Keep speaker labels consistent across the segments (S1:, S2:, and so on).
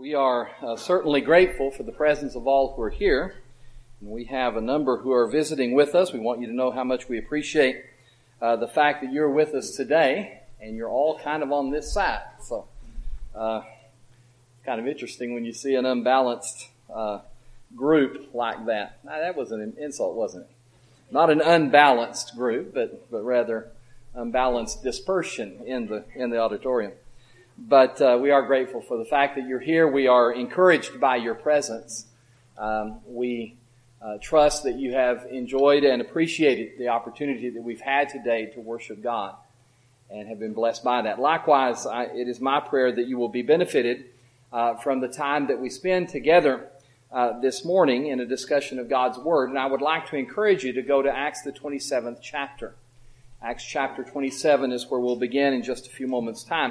S1: We are certainly grateful for the presence of all who are here. And we have a number who are visiting with us. We want you to know how much we appreciate the fact that you're with us today, and you're all kind of on this side. So, it's kind of interesting when you see an unbalanced group like that. Now, that was an insult, wasn't it? Not an unbalanced group, but rather unbalanced dispersion in the auditorium. But we are grateful for the fact that you're here. We are encouraged by your presence. We trust that you have enjoyed and appreciated the opportunity that we've had today to worship God and have been blessed by that. Likewise, it is my prayer that you will be benefited from the time that we spend together this morning in a discussion of God's Word. And I would like to encourage you to go to Acts the 27th chapter. Acts chapter 27 is where we'll begin in just a few moments' time.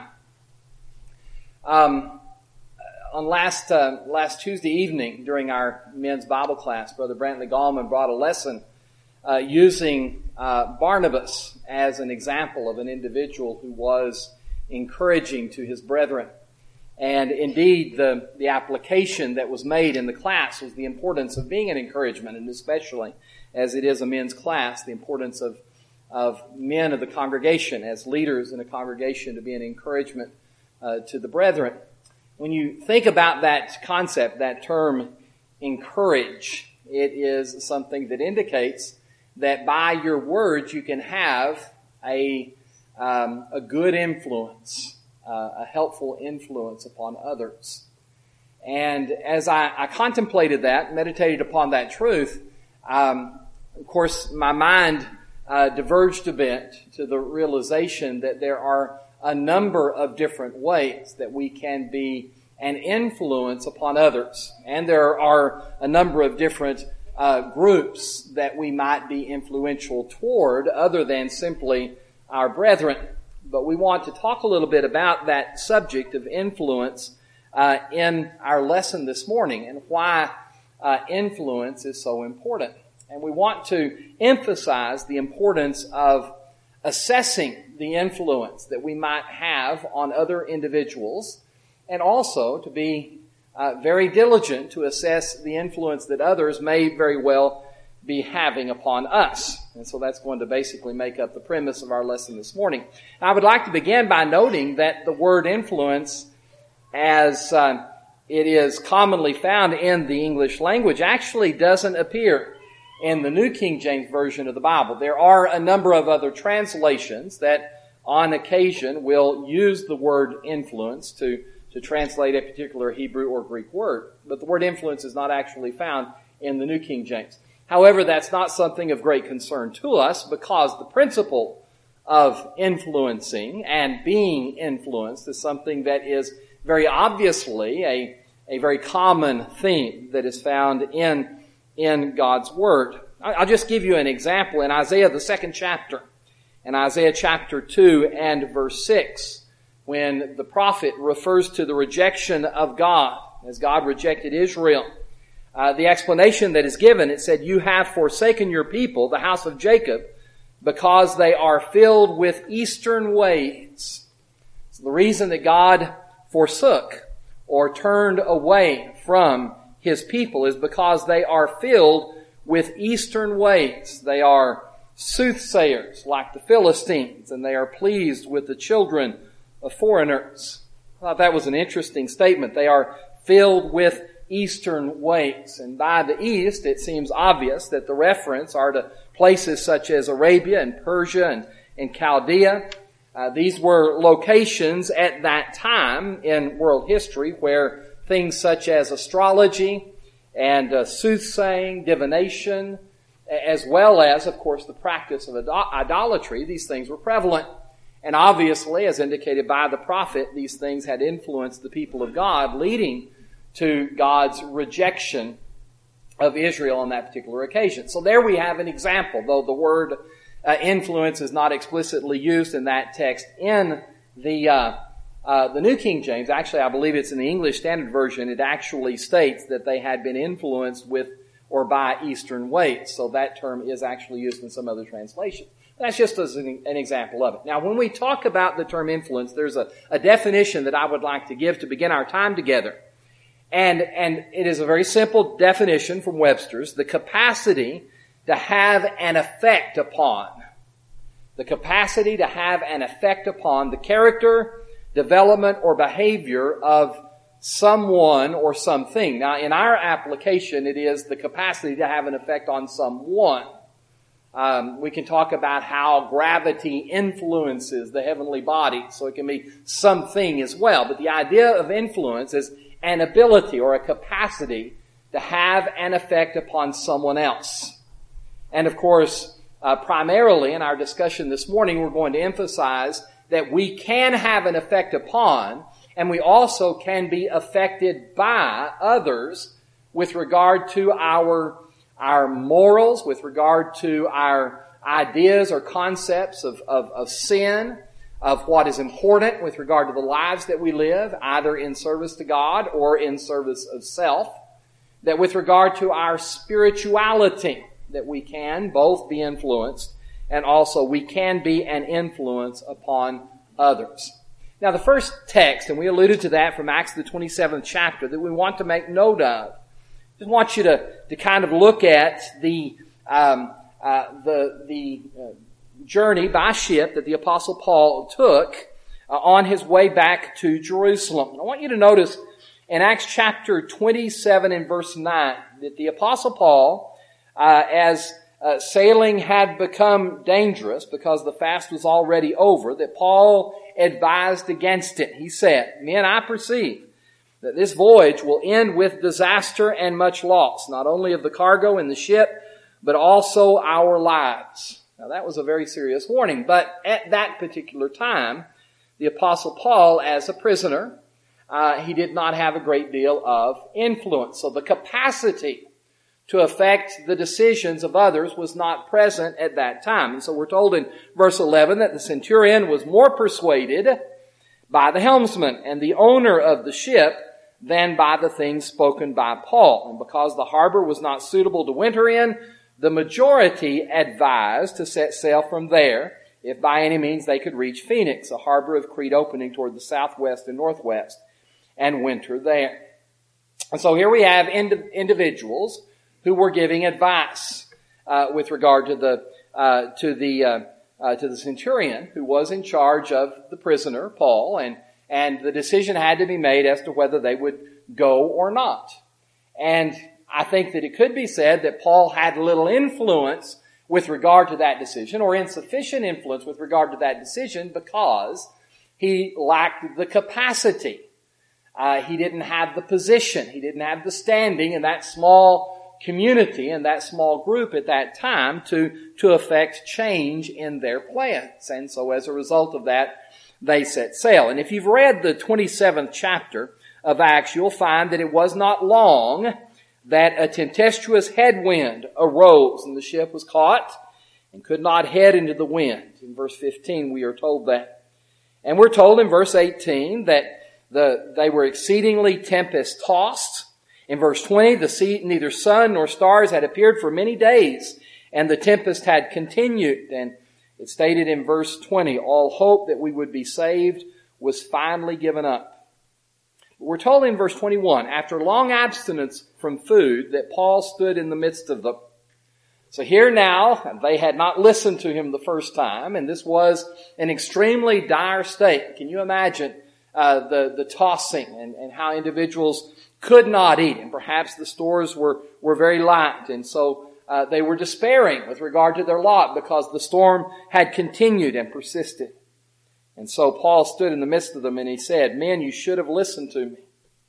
S1: On last Tuesday evening during our men's Bible class, Brother Brantley Gallman brought a lesson using Barnabas as an example of an individual who was encouraging to his brethren. And indeed, the application that was made in the class was the importance of being an encouragement, and especially as it is a men's class, the importance of men of the congregation as leaders in a congregation to be an encouragement to the brethren. When you think about that concept, that term, encourage, it is something that indicates that by your words you can have a good influence, a helpful influence upon others. And as I contemplated that, meditated upon that truth, of course my mind diverged a bit to the realization that there are a number of different ways that we can be an influence upon others. And there are a number of different groups that we might be influential toward other than simply our brethren. But we want to talk a little bit about that subject of influence in our lesson this morning and why influence is so important. And we want to emphasize the importance of assessing the influence that we might have on other individuals, and also to be very diligent to assess the influence that others may very well be having upon us. And so that's going to basically make up the premise of our lesson this morning. I would like to begin by noting that the word influence, as it is commonly found in the English language, actually doesn't appear in the New King James Version of the Bible. There are a number of other translations that on occasion will use the word influence to translate a particular Hebrew or Greek word. But the word influence is not actually found in the New King James. However, that's not something of great concern to us because the principle of influencing and being influenced is something that is very obviously a very common theme that is found in God's Word. I'll just give you an example in Isaiah the 2nd chapter, in Isaiah chapter 2 and verse 6, when the prophet refers to the rejection of God, as God rejected Israel. The explanation that is given, it said, "You have forsaken your people, the house of Jacob, because they are filled with eastern ways." So the reason that God forsook or turned away from His people is because they are filled with eastern ways. They are soothsayers like the Philistines, and they are pleased with the children of foreigners. I thought that was an interesting statement. They are filled with eastern ways. And by the east, it seems obvious that the reference are to places such as Arabia and Persia and Chaldea. These were locations at that time in world history where things such as astrology and soothsaying, divination, as well as, of course, the practice of idolatry, these things were prevalent. And obviously, as indicated by the prophet, these things had influenced the people of God, leading to God's rejection of Israel on that particular occasion. So there we have an example, though the word influence is not explicitly used in that text in the New King James. Actually, I believe it's in the English Standard Version. It actually states that they had been influenced with or by eastern ways. So that term is actually used in some other translations. That's just as an example of it. Now, when we talk about the term influence, there's a definition that I would like to give to begin our time together. And it is a very simple definition from Webster's, the capacity to have an effect upon. The capacity to have an effect upon the character, development, or behavior of someone or something. Now, in our application, it is the capacity to have an effect on someone. We can talk about how gravity influences the heavenly bodies, so it can be something as well. But the idea of influence is an ability or a capacity to have an effect upon someone else. And of course, primarily in our discussion this morning, we're going to emphasize that we can have an effect upon, and we also can be affected by others with regard to our morals, with regard to our ideas or concepts of sin, of what is important with regard to the lives that we live, either in service to God or in service of self, that with regard to our spirituality, that we can both be influenced and also we can be an influence upon others. Now the first text, and we alluded to that from Acts the 27th chapter, that we want to make note of, just want you to kind of look at the journey by ship that the Apostle Paul took on his way back to Jerusalem. I want you to notice in Acts chapter 27 and verse 9 that the Apostle Paul, as sailing had become dangerous because the fast was already over, that Paul advised against it. He said, "Men, I perceive that this voyage will end with disaster and much loss, not only of the cargo and the ship, but also our lives." Now that was a very serious warning, but at that particular time, the Apostle Paul, as a prisoner, he did not have a great deal of influence. So the capacity to affect the decisions of others was not present at that time. And so we're told in verse 11 that the centurion was more persuaded by the helmsman and the owner of the ship than by the things spoken by Paul. And because the harbor was not suitable to winter in, the majority advised to set sail from there, if by any means they could reach Phoenix, a harbor of Crete opening toward the southwest and northwest, and winter there. And so here we have individuals who were giving advice with regard to the centurion who was in charge of the prisoner, Paul, and the decision had to be made as to whether they would go or not. And I think that it could be said that Paul had little influence with regard to that decision, or insufficient influence with regard to that decision, because he lacked the capacity. He didn't have the position. He didn't have the standing in that small community and that small group at that time to affect change in their plans. And so as a result of that, they set sail. And if you've read the 27th chapter of Acts, you'll find that it was not long that a tempestuous headwind arose and the ship was caught and could not head into the wind. In verse 15 we are told that. And we're told in verse 18 that they were exceedingly tempest-tossed. In verse 20, the sea, neither sun nor stars had appeared for many days, and the tempest had continued. And it stated in verse 20, all hope that we would be saved was finally given up. We're told in verse 21, after long abstinence from food, that Paul stood in the midst of them. So here now, they had not listened to him the first time, and this was an extremely dire state. Can you imagine the tossing and how individuals could not eat, and perhaps the stores were very light, and so they were despairing with regard to their lot because the storm had continued and persisted. And so Paul stood in the midst of them and he said, "Men, you should have listened to me."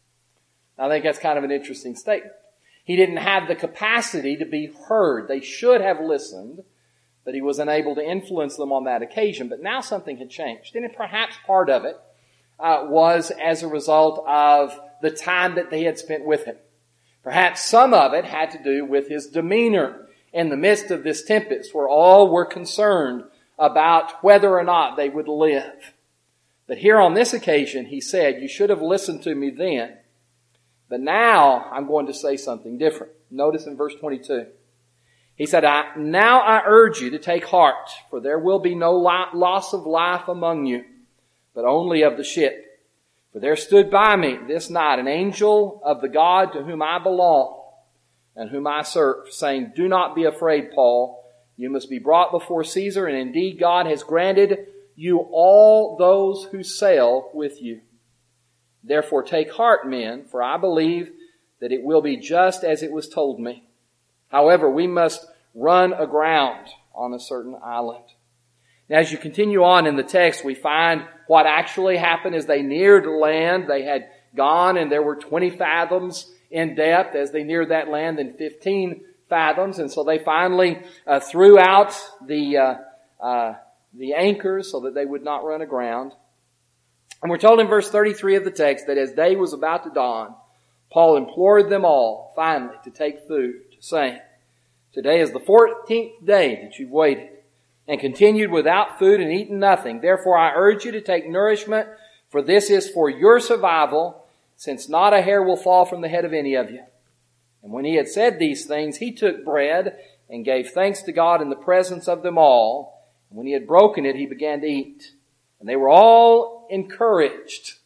S1: I think that's kind of an interesting statement. He didn't have the capacity to be heard. They should have listened, but he was unable to influence them on that occasion. But now something had changed, and perhaps part of it was as a result of the time that they had spent with him. Perhaps some of it had to do with his demeanor in the midst of this tempest, where all were concerned about whether or not they would live. But here on this occasion, he said, "You should have listened to me then, but now I'm going to say something different." Notice in verse 22. He said, "Now I urge you to take heart, for there will be no loss of life among you, but only of the ship. For there stood by me this night an angel of the God to whom I belong and whom I serve, saying, Do not be afraid, Paul. You must be brought before Caesar, and indeed God has granted you all those who sail with you. Therefore take heart, men, for I believe that it will be just as it was told me. However, we must run aground on a certain island. Now, as you continue on in the text, we find what actually happened as they neared land. They had gone, and there were 20 fathoms in depth. As they neared that land, then 15 fathoms. And so they finally threw out the anchors so that they would not run aground. And we're told in verse 33 of the text that as day was about to dawn, Paul implored them all, finally, to take food, saying, Today is the 14th day that you've waited and continued without food and eaten nothing. Therefore I urge you to take nourishment, for this is for your survival, since not a hair will fall from the head of any of you. And when he had said these things, he took bread and gave thanks to God in the presence of them all. And when he had broken it, he began to eat. And they were all encouraged.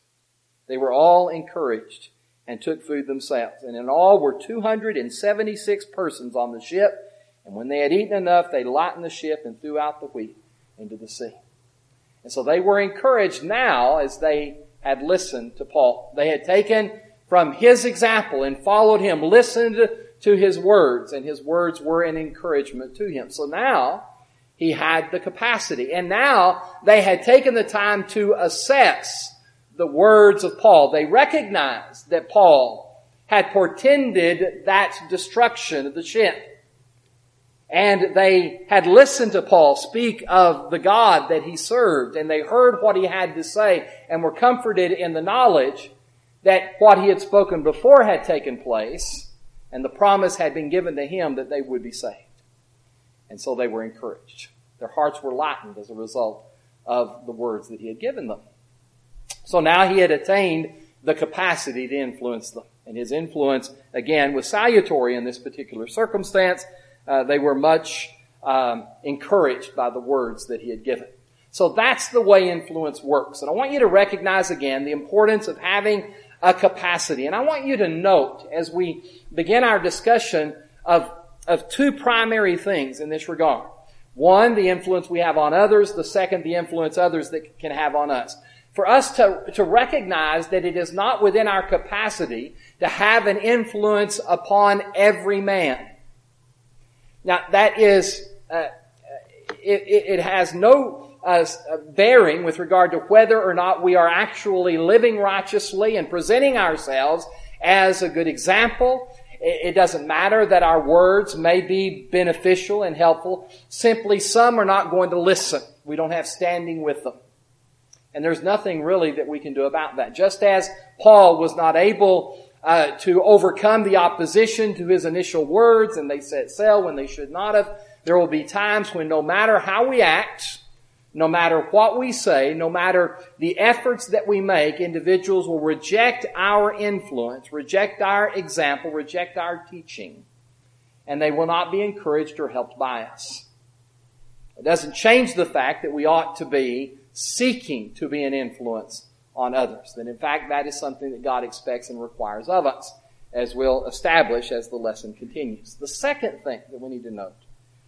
S1: And took food themselves. And in all were 276 persons on the ship. And when they had eaten enough, they lightened the ship and threw out the wheat into the sea. And so they were encouraged now as they had listened to Paul. They had taken from his example and followed him, listened to his words, and his words were an encouragement to him. So now he had the capacity. And now they had taken the time to assess the words of Paul. They recognized that Paul had portended that destruction of the ship. And they had listened to Paul speak of the God that he served, and they heard what he had to say and were comforted in the knowledge that what he had spoken before had taken place, and the promise had been given to him that they would be saved. And so they were encouraged. Their hearts were lightened as a result of the words that he had given them. So now he had attained the capacity to influence them. And his influence, again, was salutary in this particular circumstance. They were much encouraged by the words that he had given. So that's the way influence works. And I want you to recognize again the importance of having a capacity. And I want you to note as we begin our discussion of two primary things in this regard. One, the influence we have on others. The second, the influence others that can have on us. For us to recognize that it is not within our capacity to have an influence upon every man. Now, that is, it has no bearing with regard to whether or not we are actually living righteously and presenting ourselves as a good example. It doesn't matter that our words may be beneficial and helpful. Simply, some are not going to listen. We don't have standing with them. And there's nothing really that we can do about that. Just as Paul was not able to overcome the opposition to his initial words, and they set sail when they should not have. There will be times when no matter how we act, no matter what we say, no matter the efforts that we make, individuals will reject our influence, reject our example, reject our teaching, and they will not be encouraged or helped by us. It doesn't change the fact that we ought to be seeking to be an influence on others. That in fact that is something that God expects and requires of us, as we'll establish as the lesson continues. The second thing that we need to note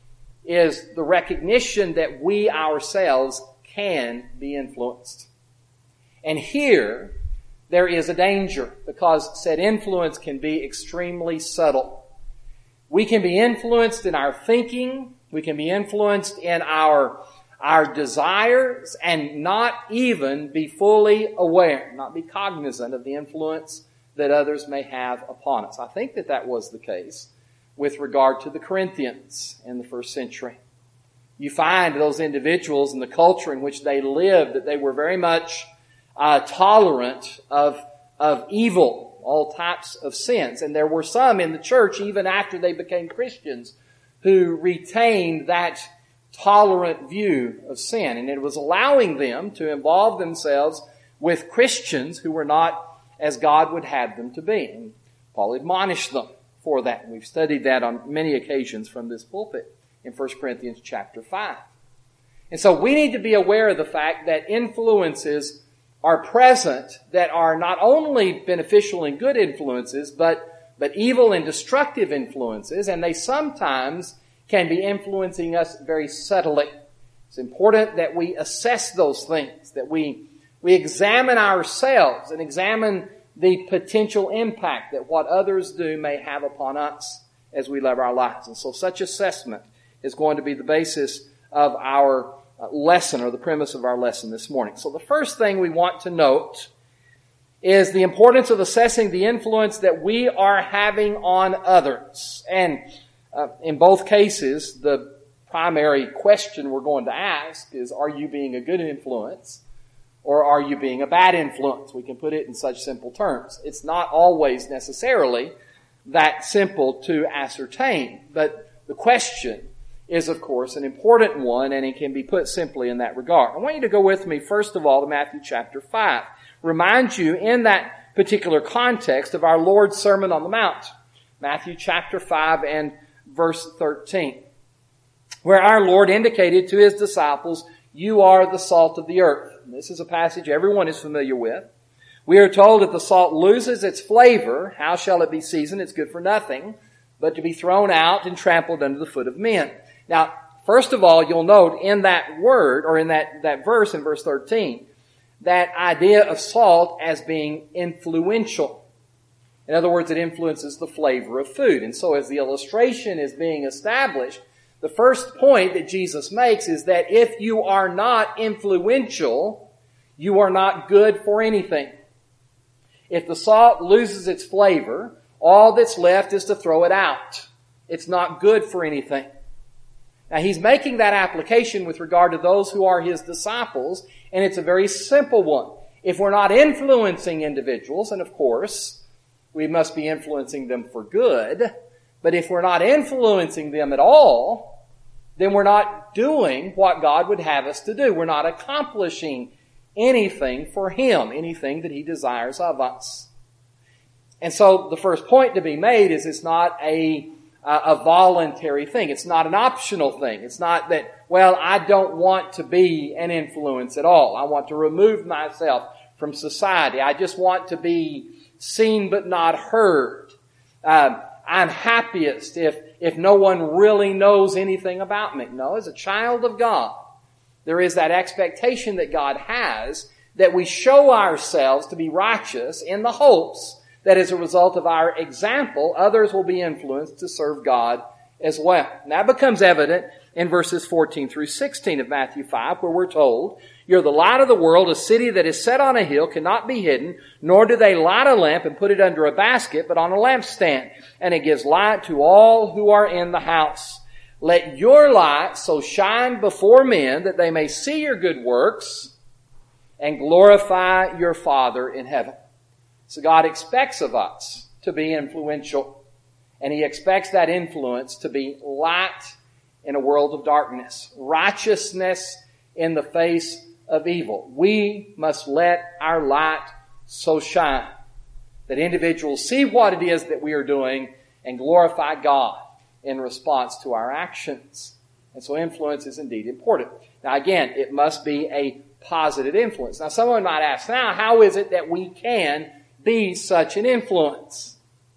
S1: is the recognition that we ourselves can be influenced. And here there is a danger, because said influence can be extremely subtle. We can be influenced in our thinking, we can be influenced in our desires, and not even be fully aware, not be cognizant of the influence that others may have upon us. I think that was the case with regard to the Corinthians in the first century. You find those individuals in the culture in which they lived that they were very much tolerant of evil, all types of sins. And there were some in the church, even after they became Christians, who retained that tolerant view of sin. And it was allowing them to involve themselves with Christians who were not as God would have them to be. And Paul admonished them for that. We've studied that on many occasions from this pulpit in 1 Corinthians chapter 5. And so we need to be aware of the fact that influences are present that are not only beneficial and good influences, but evil and destructive influences, and they sometimes can be influencing us very subtly. It's important that we assess those things, that we examine ourselves and examine the potential impact that what others do may have upon us as we live our lives. And so such assessment is going to be the basis of our lesson, or the premise of our lesson this morning. So the first thing we want to note is the importance of assessing the influence that we are having on others. And in both cases, the primary question we're going to ask is, are you being a good influence or are you being a bad influence? We can put it in such simple terms. It's not always necessarily that simple to ascertain, but the question is, of course, an important one, and it can be put simply in that regard. I want you to go with me, first of all, to Matthew chapter 5. Remind you in that particular context of our Lord's Sermon on the Mount. Matthew chapter 5 and verse 13. Where our Lord indicated to His disciples, you are the salt of the earth. And this is a passage everyone is familiar with. We are told that the salt loses its flavor. How shall it be seasoned? It's good for nothing, but to be thrown out and trampled under the foot of men. Now, first of all, you'll note in that word, or in that verse in verse 13, that idea of salt as being influential. In other words, it influences the flavor of food. And so as the illustration is being established, the first point that Jesus makes is that if you are not influential, you are not good for anything. If the salt loses its flavor, all that's left is to throw it out. It's not good for anything. Now, He's making that application with regard to those who are His disciples, and it's a very simple one. If we're not influencing individuals, and of course, we must be influencing them for good, but if we're not influencing them at all, then we're not doing what God would have us to do. We're not accomplishing anything for Him, anything that He desires of us. And so the first point to be made is it's not a voluntary thing. It's not an optional thing. It's not that, well, I don't want to be an influence at all. I want to remove myself from society. I just want to be seen but not heard. I'm happiest if no one really knows anything about me. No, as a child of God, there is that expectation that God has that we show ourselves to be righteous in the hopes that as a result of our example, others will be influenced to serve God as well. And that becomes evident in verses 14 through 16 of Matthew 5, where we're told, you're the light of the world. A city that is set on a hill cannot be hidden, nor do they light a lamp and put it under a basket, but on a lampstand. And it gives light to all who are in the house. Let your light so shine before men that they may see your good works and glorify your Father in heaven. So God expects of us to be influential, and He expects that influence to be light in a world of darkness, righteousness in the face of evil. We must let our light so shine that individuals see what it is that we are doing and glorify God in response to our actions. And so influence is indeed important. Now again, it must be a positive influence. Now someone might ask, now how is it that we can be such an influence?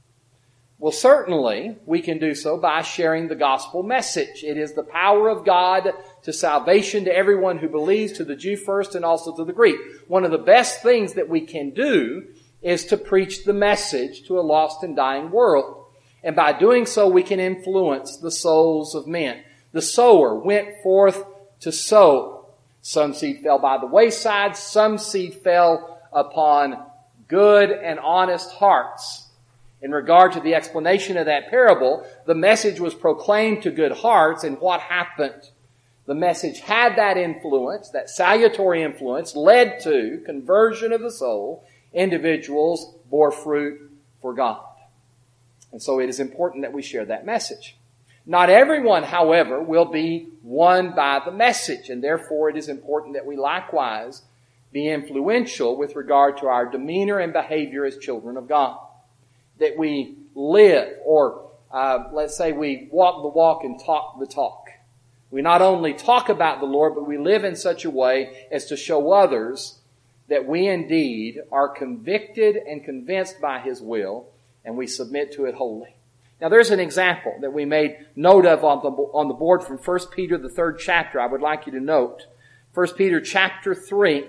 S1: Well, certainly we can do so by sharing the gospel message. It is the power of God to salvation to everyone who believes, to the Jew first and also to the Greek. One of the best things that we can do is to preach the message to a lost and dying world. And by doing so, we can influence the souls of men. The sower went forth to sow. Some seed fell by the wayside. Some seed fell upon good and honest hearts. In regard to the explanation of that parable, the message was proclaimed to good hearts, and what happened? The message had that influence, that salutary influence, led to conversion of the soul. Individuals bore fruit for God. And so it is important that we share that message. Not everyone, however, will be won by the message, and therefore it is important that we likewise be influential with regard to our demeanor and behavior as children of God. That we live, or let's say we walk the walk and talk the talk. We not only talk about the Lord, but we live in such a way as to show others that we indeed are convicted and convinced by His will, and we submit to it wholly. Now there's an example that we made note of on the board from 1 Peter, the 3rd chapter. I would like you to note 1 Peter chapter 3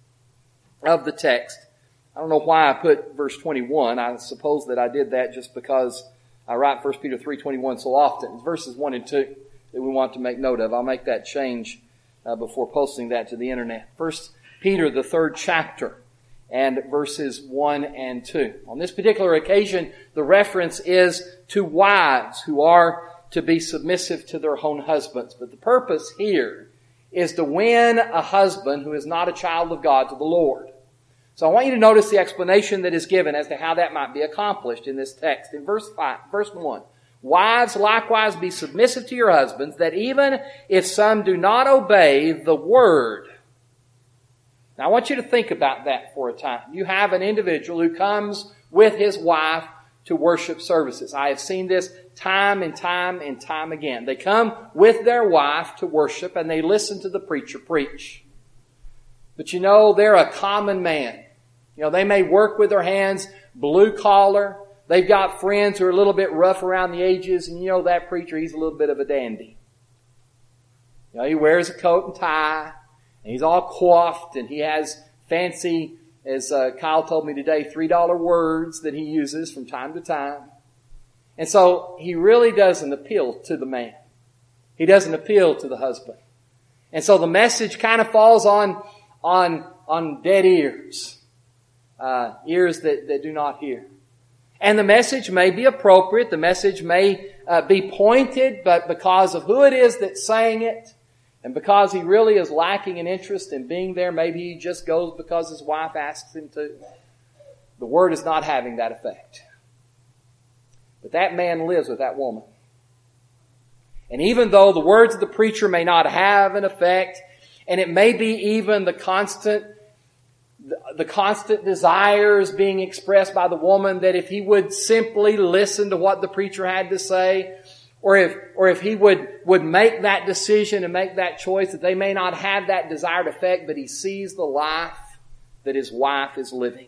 S1: of the text. I don't know why I put verse 21. I suppose that I did that just because I write 1 Peter 3:21 so often. It's verses 1 and 2 that we want to make note of. I'll make that change before posting that to the internet. 1 Peter, the 3rd chapter, and verses 1 and 2. On this particular occasion, the reference is to wives who are to be submissive to their own husbands. But the purpose here is to win a husband who is not a child of God to the Lord. So I want you to notice the explanation that is given as to how that might be accomplished in this text. In verse 1, wives, likewise be submissive to your husbands, that even if some do not obey the word. Now I want you to think about that for a time. You have an individual who comes with his wife to worship services. I have seen this time and time and time again. They come with their wife to worship and they listen to the preacher preach. But you know, they're a common man. You know, they may work with their hands, blue collar. They've got friends who are a little bit rough around the edges, and you know that preacher, he's a little bit of a dandy. You know, he wears a coat and tie, and he's all coiffed, and he has fancy, as Kyle told me today, $3 words that he uses from time to time. And so he really doesn't appeal to the man. He doesn't appeal to the husband. And so the message kind of falls on dead ears. Ears that do not hear. And the message may be appropriate. The message may be pointed, but because of who it is that's saying it, and because he really is lacking an interest in being there, maybe he just goes because his wife asks him to. The word is not having that effect. But that man lives with that woman. And even though the words of the preacher may not have an effect, and it may be even the constant desires being expressed by the woman, that if he would simply listen to what the preacher had to say, or if he would make that decision and make that choice, that they may not have that desired effect, but he sees the life that his wife is living.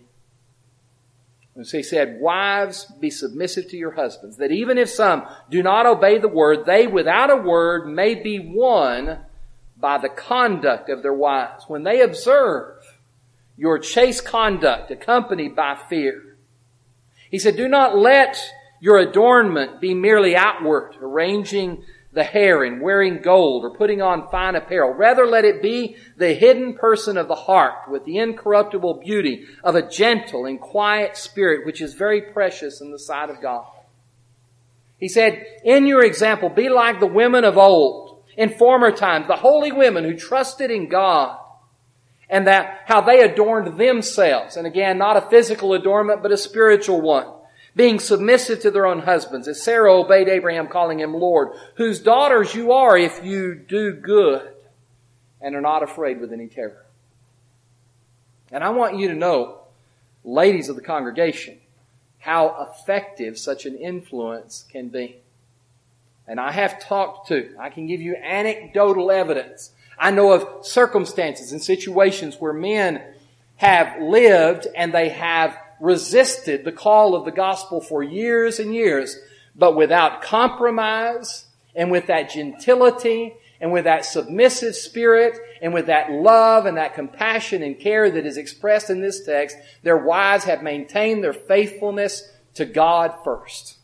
S1: And so he said, wives, be submissive to your husbands, that even if some do not obey the word, they without a word may be won by the conduct of their wives, when they observe your chaste conduct accompanied by fear. He said, do not let your adornment be merely outward, arranging the hair and wearing gold or putting on fine apparel. Rather, let it be the hidden person of the heart with the incorruptible beauty of a gentle and quiet spirit, which is very precious in the sight of God. He said, in your example, be like the women of old, in former times, the holy women who trusted in God, and that how they adorned themselves. And again, not a physical adornment, but a spiritual one. Being submissive to their own husbands, as Sarah obeyed Abraham, calling him Lord, whose daughters you are if you do good and are not afraid with any terror. And I want you to know, ladies of the congregation, how effective such an influence can be. And I can give you anecdotal evidence. I know of circumstances and situations where men have lived and they have resisted the call of the gospel for years and years, but without compromise and with that gentility and with that submissive spirit and with that love and that compassion and care that is expressed in this text, their wives have maintained their faithfulness to God first.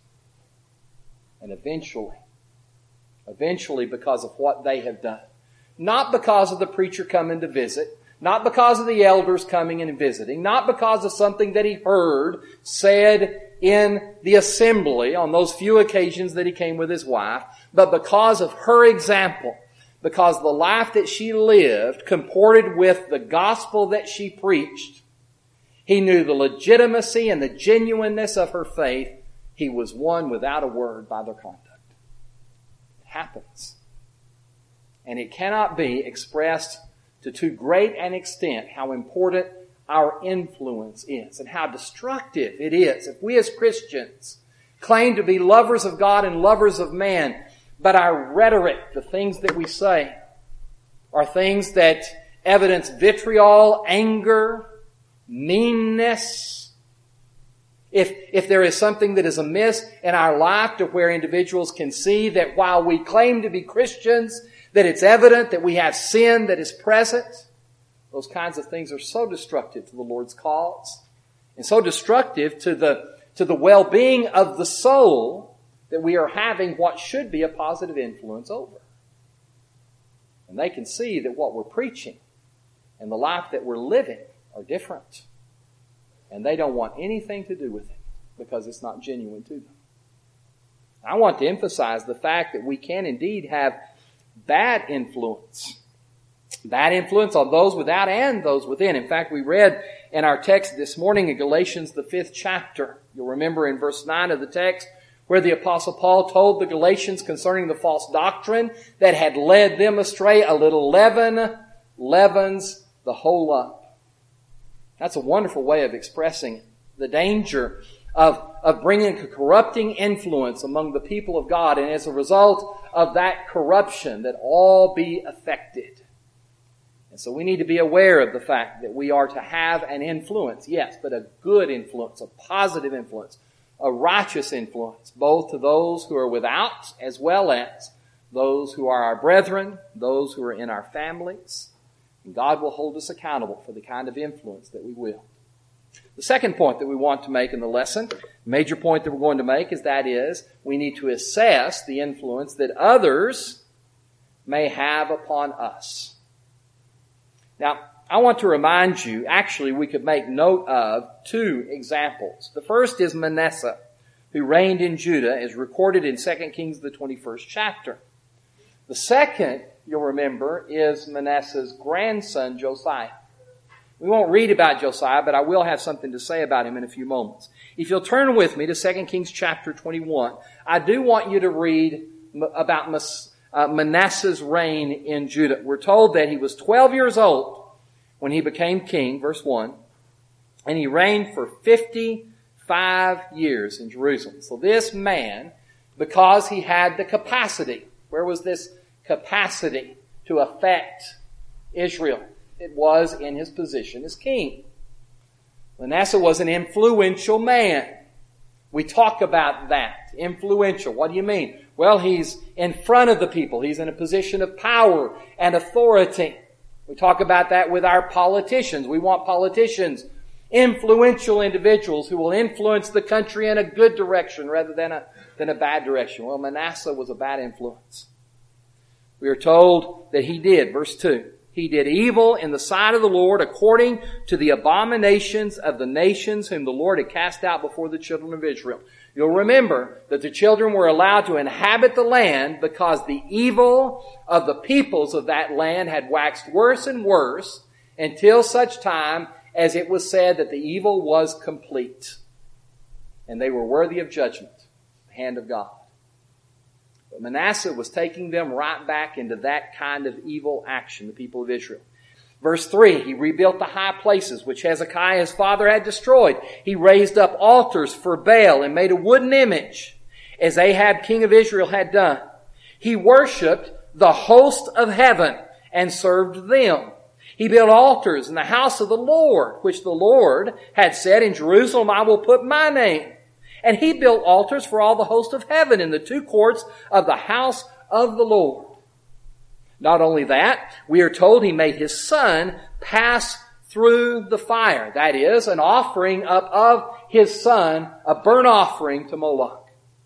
S1: And eventually because of what they have done. Not because of the preacher coming to visit, not because of the elders coming and visiting, not because of something that he heard said in the assembly on those few occasions that he came with his wife, but because of her example, because the life that she lived comported with the gospel that she preached. He knew the legitimacy and the genuineness of her faith. He was won without a word by their conduct. It happens. And it cannot be expressed to too great an extent how important our influence is and how destructive it is if we as Christians claim to be lovers of God and lovers of man, but our rhetoric, the things that we say, are things that evidence vitriol, anger, meanness. If there is something that is amiss in our life to where individuals can see that while we claim to be Christians, that it's evident that we have sin that is present, those kinds of things are so destructive to the Lord's cause and so destructive to the well-being of the soul that we are having what should be a positive influence over. And they can see that what we're preaching and the life that we're living are different. And they don't want anything to do with it because it's not genuine to them. I want to emphasize the fact that we can indeed have bad influence. Bad influence on those without and those within. In fact, we read in our text this morning in Galatians, the 5th chapter. You'll remember in verse 9 of the text where the Apostle Paul told the Galatians concerning the false doctrine that had led them astray, a little leaven leavens the whole lump. That's a wonderful way of expressing the danger of bringing a corrupting influence among the people of God, and as a result of that corruption, that all be affected. And so we need to be aware of the fact that we are to have an influence, yes, but a good influence, a positive influence, a righteous influence, both to those who are without as well as those who are our brethren, those who are in our families. And God will hold us accountable for the kind of influence that we will. The second point that we want to make in the lesson, major point that we're going to make, is we need to assess the influence that others may have upon us. Now, I want to remind you, actually we could make note of two examples. The first is Manasseh, who reigned in Judah, as recorded in 2 Kings, the 21st chapter. The second, you'll remember, is Manasseh's grandson, Josiah. We won't read about Josiah, but I will have something to say about him in a few moments. If you'll turn with me to 2 Kings chapter 21, I do want you to read about Manasseh's reign in Judah. We're told that he was 12 years old when he became king, verse 1, and he reigned for 55 years in Jerusalem. So this man, because he had the capacity, where was this capacity to affect Israel? It was in his position as king. Manasseh was an influential man. We talk about that. Influential. What do you mean? Well, he's in front of the people. He's in a position of power and authority. We talk about that with our politicians. We want politicians, influential individuals who will influence the country in a good direction rather than a bad direction. Well, Manasseh was a bad influence. We are told that he did, verse 2, he did evil in the sight of the Lord according to the abominations of the nations whom the Lord had cast out before the children of Israel. You'll remember that the children were allowed to inhabit the land because the evil of the peoples of that land had waxed worse and worse until such time as it was said that the evil was complete and they were worthy of judgment, the hand of God. But Manasseh was taking them right back into that kind of evil action, the people of Israel. Verse 3, he rebuilt the high places which Hezekiah his father had destroyed. He raised up altars for Baal and made a wooden image, as Ahab king of Israel had done. He worshipped the host of heaven and served them. He built altars in the house of the Lord, which the Lord had said, in Jerusalem I will put my name. And he built altars for all the host of heaven in the two courts of the house of the Lord. Not only that, we are told he made his son pass through the fire. That is, an offering up of his son, a burnt offering to Moloch.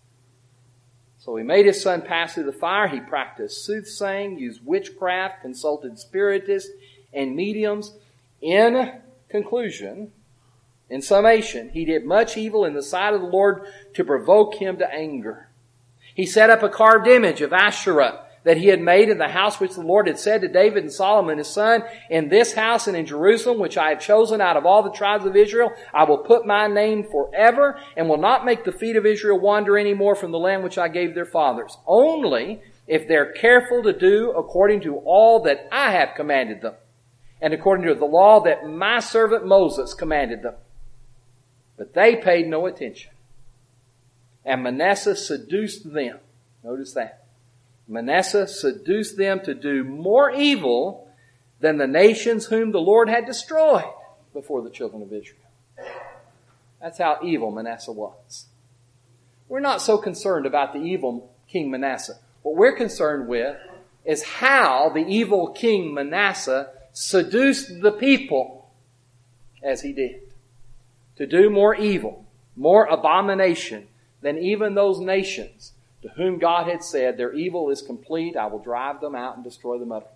S1: So he made his son pass through the fire. He practiced soothsaying, used witchcraft, consulted spiritists and mediums. In conclusion, in summation, he did much evil in the sight of the Lord to provoke him to anger. He set up a carved image of Asherah that he had made in the house which the Lord had said to David and Solomon his son, in this house and in Jerusalem, which I have chosen out of all the tribes of Israel, I will put my name forever and will not make the feet of Israel wander any more from the land which I gave their fathers. Only if they're careful to do according to all that I have commanded them and according to the law that my servant Moses commanded them. But they paid no attention. And Manasseh seduced them. Notice that. Manasseh seduced them to do more evil than the nations whom the Lord had destroyed. before the children of Israel. That's how evil Manasseh was. We're not so concerned about the evil King Manasseh. What we're concerned with is how the evil King Manasseh seduced the people as he did to do more evil, more abomination than even those nations to whom God had said, their evil is complete, I will drive them out and destroy them utterly.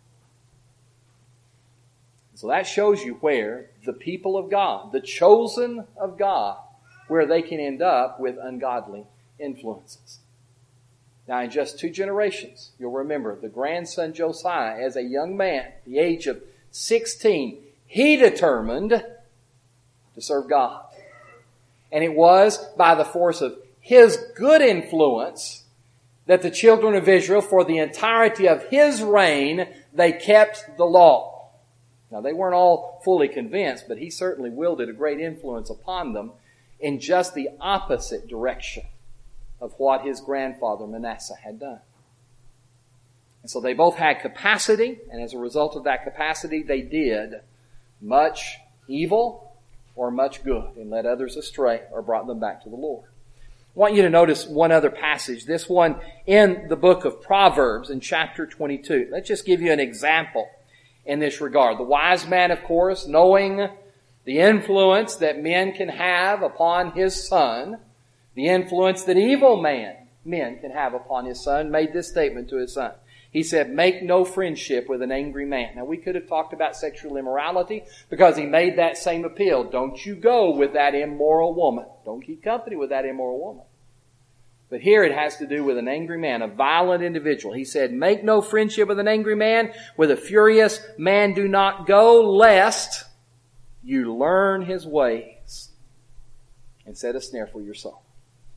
S1: So that shows you where the people of God, the chosen of God, where they can end up with ungodly influences. Now, in just 2 generations, you'll remember the grandson Josiah, as a young man, at the age of 16, he determined to serve God. And it was by the force of his good influence that the children of Israel, for the entirety of his reign, they kept the law. Now, they weren't all fully convinced, but he certainly wielded a great influence upon them in just the opposite direction of what his grandfather Manasseh had done. And so they both had capacity, and as a result of that capacity, they did much evil or much good, and led others astray or brought them back to the Lord. I want you to notice one other passage, this one in the book of Proverbs in chapter 22. Let's just give you an example in this regard. The wise man, of course, knowing the influence that men can have upon his son, the influence that evil men can have upon his son, made this statement to his son. He said, make no friendship with an angry man. Now, we could have talked about sexual immorality because he made that same appeal. Don't you go with that immoral woman. Don't keep company with that immoral woman. But here it has to do with an angry man, a violent individual. He said, make no friendship with an angry man. With a furious man do not go, lest you learn his ways and set a snare for your soul.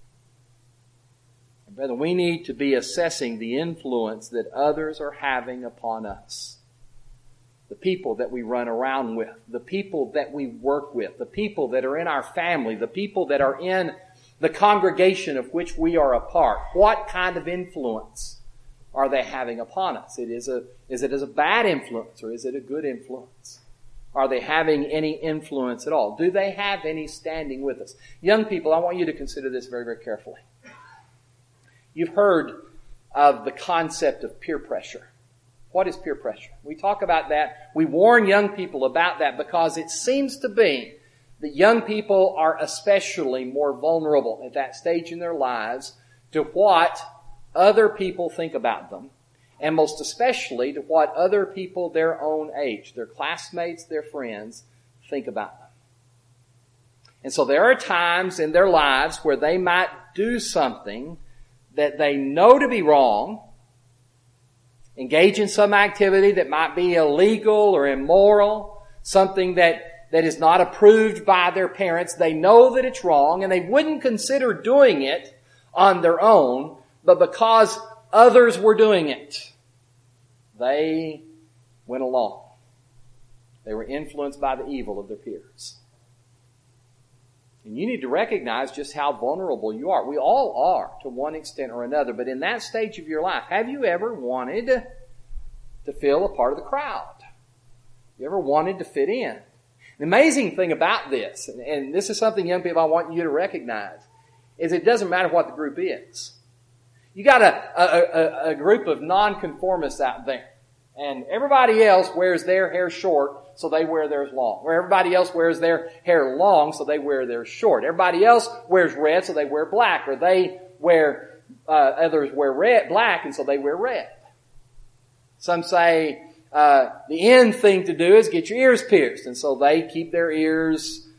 S1: And brethren, we need to be assessing the influence that others are having upon us. The people that we run around with, the people that we work with, the people that are in our family, the people that are in the congregation of which we are a part. What kind of influence are they having upon us? Is it as a bad influence, or is it a good influence? Are they having any influence at all? Do they have any standing with us? Young people, I want you to consider this very, very carefully. You've heard of the concept of peer pressure. What is peer pressure? We talk about that. We warn young people about that because it seems to be that young people are especially more vulnerable at that stage in their lives to what other people think about them, and most especially to what other people their own age, their classmates, their friends, think about them. And so there are times in their lives where they might do something that they know to be wrong, engage in some activity that might be illegal or immoral, something that is not approved by their parents. They know that it's wrong, and they wouldn't consider doing it on their own, but because others were doing it, they went along. They were influenced by the evil of their peers. And you need to recognize just how vulnerable you are. We all are to one extent or another, but in that stage of your life, have you ever wanted to feel a part of the crowd? You ever wanted to fit in? The amazing thing about this, and this is something, young people, I want you to recognize, is it doesn't matter what the group is. You got a group of nonconformists out there, and everybody else wears their hair short, so they wear theirs long. Or everybody else wears their hair long, so they wear theirs short. Everybody else wears red, so they wear black. Or they wear, others wear red, black, and so they wear red. Some say, the in thing to do is get your ears pierced, and so they keep their ears,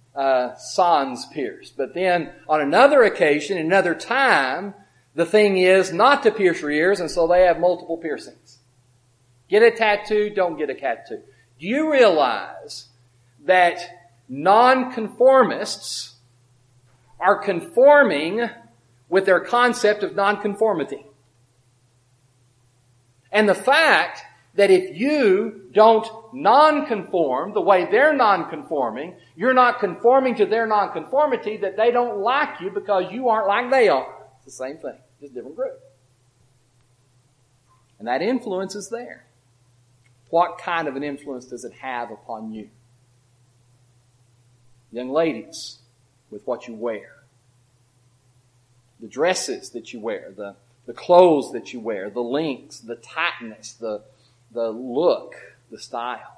S1: sans pierced. But then, on another occasion, another time, the thing is not to pierce your ears, and so they have multiple piercings. Get a tattoo, don't get a tattoo. Do you realize that nonconformists are conforming with their concept of nonconformity? And the fact that if you don't nonconform the way they're nonconforming, you're not conforming to their nonconformity, that they don't like you because you aren't like they are. It's the same thing, just a different group. And that influence is there. What kind of an influence does it have upon you? Young ladies, with what you wear. The dresses that you wear, the clothes that you wear, the lengths, the tightness, the look, the style.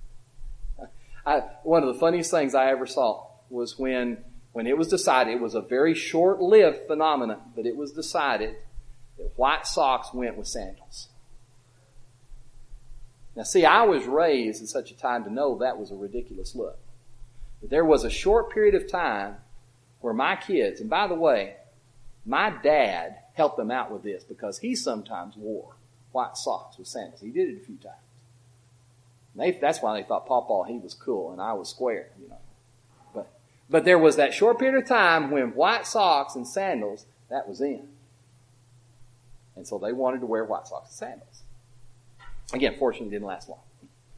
S1: One of the funniest things I ever saw was when it was decided, it was a very short-lived phenomenon, but it was decided that white socks went with sandals. Now see, I was raised in such a time to know that was a ridiculous look. But there was a short period of time where my kids, and by the way, my dad helped them out with this because he sometimes wore white socks with sandals. He did it a few times. That's why they thought Pawpaw, he was cool and I was square, you know. But there was that short period of time when white socks and sandals, that was in. And so they wanted to wear white socks and sandals. Again, fortunately, it didn't last long.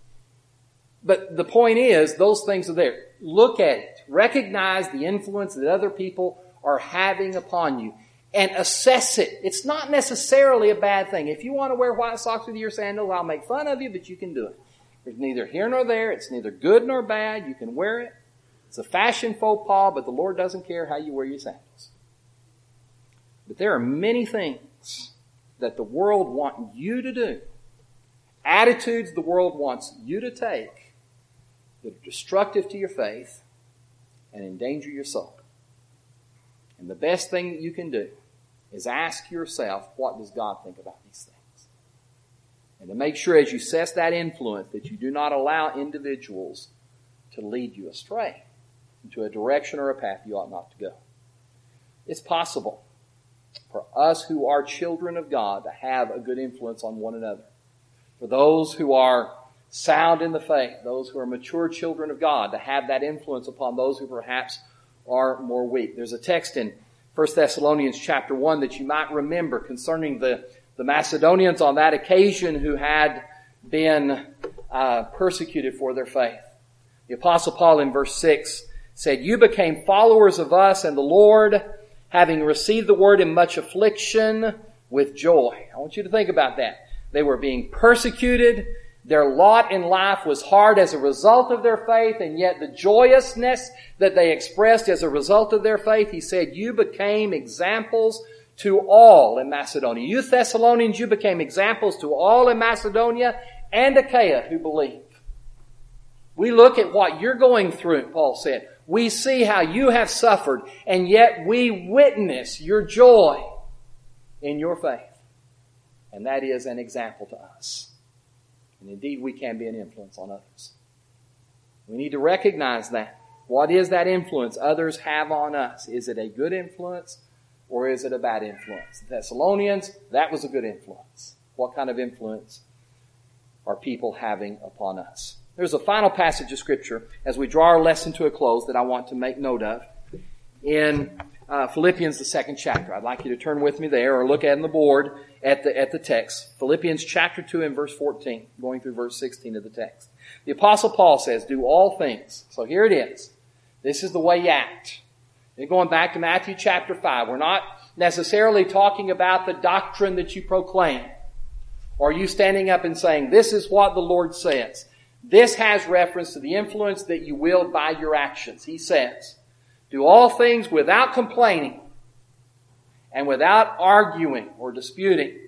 S1: But the point is, those things are there. Look at it. Recognize the influence that other people are having upon you. And assess it. It's not necessarily a bad thing. If you want to wear white socks with your sandals, I'll make fun of you, but you can do it. There's neither here nor there. It's neither good nor bad. You can wear it. It's a fashion faux pas, but the Lord doesn't care how you wear your sandals. But there are many things that the world wants you to do, attitudes the world wants you to take, that are destructive to your faith and endanger your soul. And the best thing that you can do is ask yourself, what does God think about these things? And to make sure as you assess that influence that you do not allow individuals to lead you astray into a direction or a path you ought not to go. It's possible for us who are children of God to have a good influence on one another. For those who are sound in the faith, those who are mature children of God, to have that influence upon those who perhaps are more weak. There's a text in 1 Thessalonians chapter 1 that you might remember concerning the Macedonians on that occasion who had been persecuted for their faith. The Apostle Paul in verse 6 said, "You became followers of us and the Lord, having received the word in much affliction with joy." I want you to think about that. They were being persecuted. Their lot in life was hard as a result of their faith, and yet the joyousness that they expressed as a result of their faith, he said, you became examples to all in Macedonia. You Thessalonians, you became examples to all in Macedonia and Achaia who believe. We look at what you're going through, Paul said. We see how you have suffered, and yet we witness your joy in your faith. And that is an example to us. And indeed, we can be an influence on others. We need to recognize that. What is that influence others have on us? Is it a good influence or is it a bad influence? The Thessalonians, that was a good influence. What kind of influence are people having upon us? There's a final passage of Scripture as we draw our lesson to a close that I want to make note of. In Philippians, the 2nd chapter. I'd like you to turn with me there or look at on the board at the text. Philippians chapter 2 and verse 14, going through verse 16 of the text. The Apostle Paul says, do all things. So here it is. This is the way you act. And going back to Matthew chapter 5, we're not necessarily talking about the doctrine that you proclaim. Or you standing up and saying, this is what the Lord says. This has reference to the influence that you wield by your actions. He says, do all things without complaining and without arguing or disputing,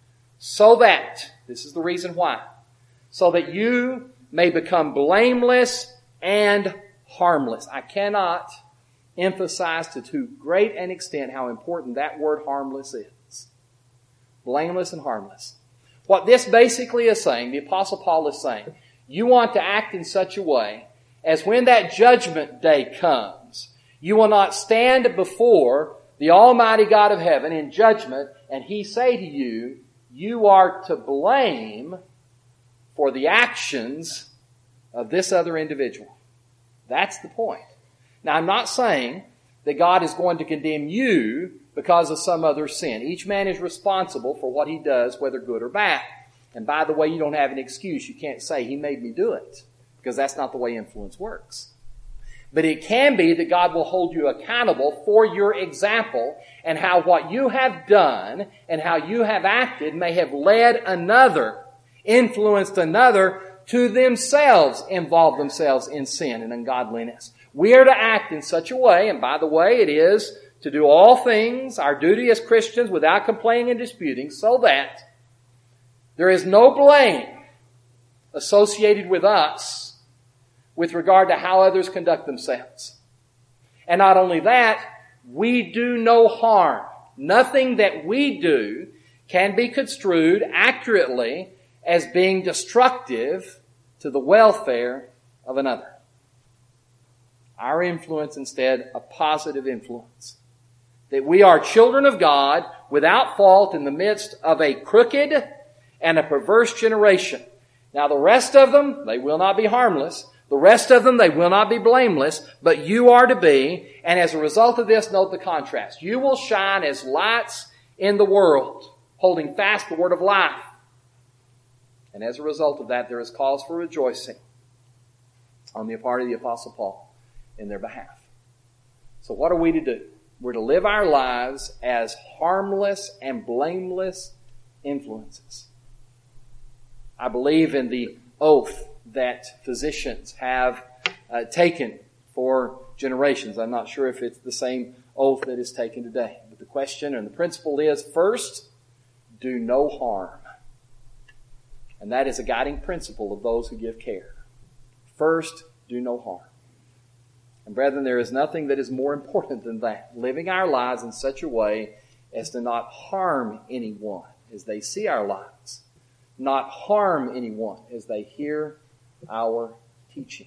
S1: so that, this is the reason why, so that you may become blameless and harmless. I cannot emphasize to too great an extent how important that word harmless is. Blameless and harmless. What this basically is saying, the Apostle Paul is saying, you want to act in such a way as when that judgment day comes, you will not stand before the Almighty God of heaven in judgment and He say to you, you are to blame for the actions of this other individual. That's the point. Now, I'm not saying that God is going to condemn you because of some other sin. Each man is responsible for what he does, whether good or bad. And by the way, you don't have an excuse. You can't say, He made me do it, because that's not the way influence works. But it can be that God will hold you accountable for your example and how what you have done and how you have acted may have led another, influenced another to themselves involve themselves in sin and ungodliness. We are to act in such a way, and by the way, it is to do all things, our duty as Christians, without complaining and disputing, so that there is no blame associated with us with regard to how others conduct themselves. And not only that, we do no harm. Nothing that we do can be construed accurately as being destructive to the welfare of another. Our influence instead, a positive influence. That we are children of God without fault in the midst of a crooked and a perverse generation. Now the rest of them, they will not be harmless. The rest of them, they will not be blameless, but you are to be. And as a result of this, note the contrast. You will shine as lights in the world, holding fast the word of life. And as a result of that, there is cause for rejoicing on the part of the Apostle Paul in their behalf. So what are we to do? We're to live our lives as harmless and blameless influences. I believe in the oath that physicians have taken for generations. I'm not sure if it's the same oath that is taken today. But the question and the principle is, first, do no harm. And that is a guiding principle of those who give care. First, do no harm. And brethren, there is nothing that is more important than that. Living our lives in such a way as to not harm anyone as they see our lives. Not harm anyone as they hear our teaching.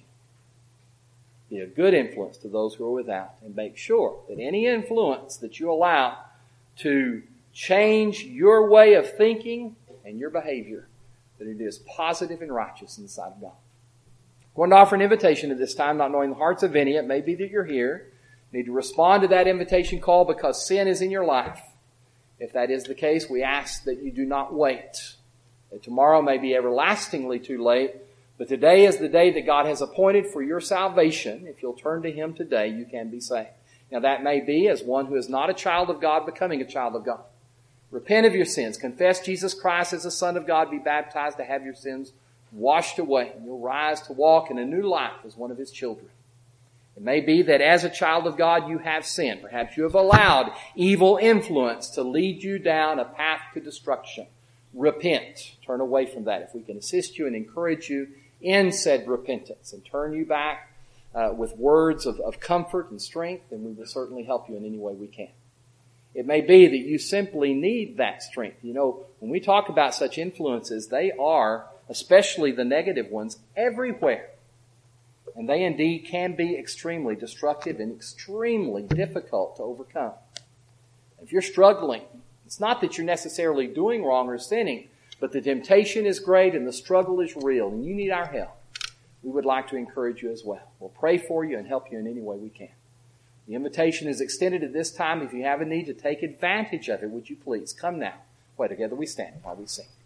S1: Be a good influence to those who are without, and make sure that any influence that you allow to change your way of thinking and your behavior, that it is positive and righteous in the sight of God. I'm going to offer an invitation at this time, not knowing the hearts of any. It may be that you're here. You need to respond to that invitation call because sin is in your life. If that is the case, we ask that you do not wait. That tomorrow may be everlastingly too late, but today is the day that God has appointed for your salvation. If you'll turn to Him today, you can be saved. Now that may be as one who is not a child of God becoming a child of God. Repent of your sins. Confess Jesus Christ as the Son of God. Be baptized to have your sins washed away. And you'll rise to walk in a new life as one of His children. It may be that as a child of God you have sinned. Perhaps you have allowed evil influence to lead you down a path to destruction. Repent. Turn away from that. If we can assist you and encourage you in said repentance and turn you back with words of comfort and strength, then we will certainly help you in any way we can. It may be that you simply need that strength. You know, when we talk about such influences, they are, especially the negative ones, everywhere. And they indeed can be extremely destructive and extremely difficult to overcome. If you're struggling, it's not that you're necessarily doing wrong or sinning, but the temptation is great and the struggle is real and you need our help. We would like to encourage you as well. We'll pray for you and help you in any way we can. The invitation is extended at this time. If you have a need to take advantage of it, would you please come now? Why, together we stand while we sing.